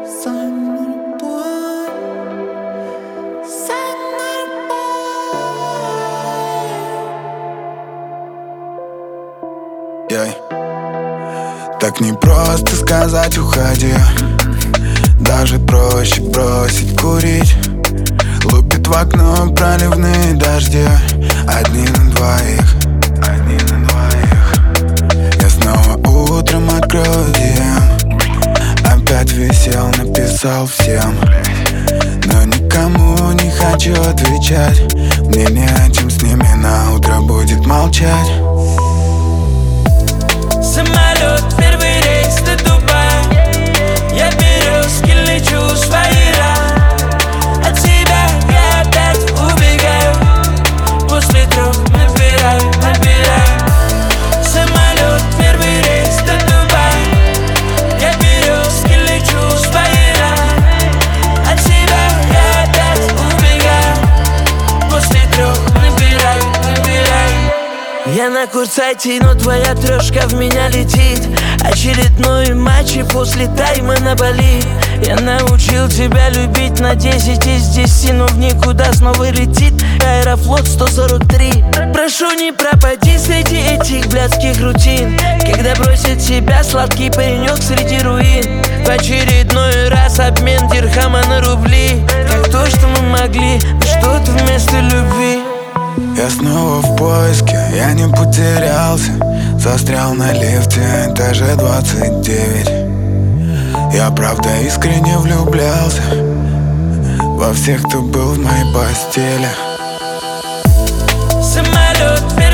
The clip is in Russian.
Так не просто сказать уходи, даже проще бросить курить. Лупит в окно проливные дожди, одни на двоих, одни на двоих. Я снова утром открою DM, опять висел, написал всем, но никому не хочу отвечать. Мне не о чем с ними на утро будет молчать. Самолет, первый рейс до Дубая. Я березки лечу в свои рай. От себя я опять убегаю. После 3 набираю. Самолет, первый рейс до Дубая. Я березки лечу в свои рай. От себя я опять убегаю. После 3 набираю. Я на курсайте, но твоя трешка в меня летит. Очередной матч и после тайма на Бали. Я научил тебя любить на 10 из 10, но в никуда снова летит Аэрофлот 143. Прошу, не пропади среди этих блядских рутин, когда бросит себя сладкий паренек среди руин. В очередной раз обмен дирхама на рубли. Как то, что мы могли, но что-то вместо любви. Я снова в поиске, я не потерялся. Застрял на лифте, этаже 29. Я правда искренне влюблялся во всех, кто был в моей постели. Самолет.